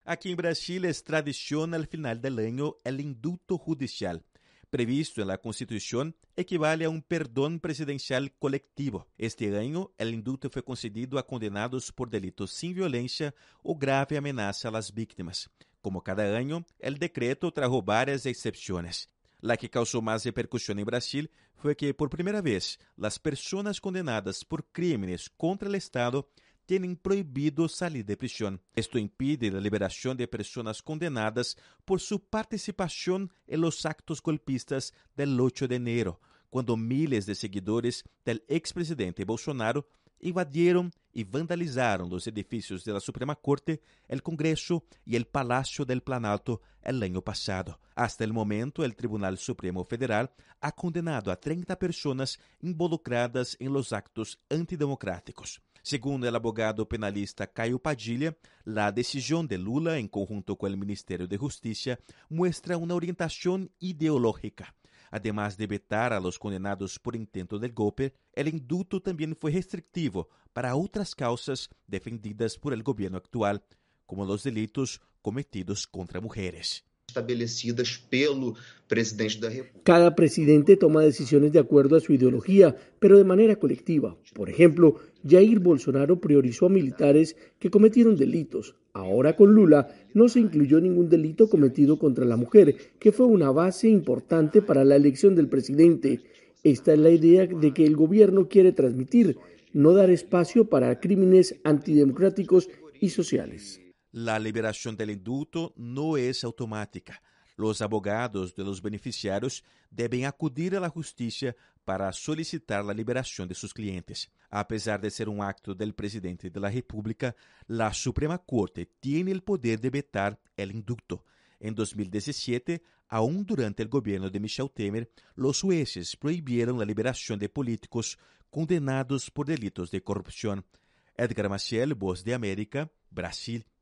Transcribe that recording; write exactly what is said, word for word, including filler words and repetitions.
Aquí en Brasil es tradición al final del año el indulto judicial. Previsto en la Constitución, equivale a un perdón presidencial colectivo. Este año, el indulto fue concedido a condenados por delitos sin violencia o grave amenaza a las víctimas. Como cada año, el decreto trajo varias excepciones. La que causó más repercusión en Brasil fue que, por primera vez, las personas condenadas por crímenes contra el Estado tienen prohibido salir de prisión. Esto impide la liberación de personas condenadas por su participación en los actos golpistas del ocho de enero, cuando miles de seguidores del expresidente Bolsonaro invadieron y vandalizaron los edificios de la Suprema Corte, el Congreso y el Palacio del Planalto el año pasado. Hasta el momento, el Tribunal Supremo Federal ha condenado a treinta personas involucradas en los actos antidemocráticos. Según el abogado penalista Caio Padilha, la decisión de Lula, en conjunto con el Ministerio de Justicia, muestra una orientación ideológica. Además de vetar a los condenados por intento del golpe, el indulto también fue restrictivo para otras causas defendidas por el gobierno actual, como los delitos cometidos contra mujeres. Estabelecidas pelo presidente da República. Cada presidente toma decisiones de acuerdo a su ideología, pero de manera colectiva. Por ejemplo, Jair Bolsonaro priorizó a militares que cometieron delitos. Ahora con Lula no se incluyó ningún delito cometido contra la mujer, que fue una base importante para la elección del presidente. Esta es la idea de que el gobierno quiere transmitir, no dar espacio para crímenes antidemocráticos y sociales. La liberación del indulto no es automática. Los abogados de los beneficiarios deben acudir a la justicia para solicitar la liberación de sus clientes. A pesar de ser un acto del presidente de la República, la Suprema Corte tiene el poder de vetar el indulto. En dos mil diecisiete, aún durante el gobierno de Michel Temer, los jueces prohibieron la liberación de políticos condenados por delitos de corrupción. Edgar Maciel, Voz de América, Brasil.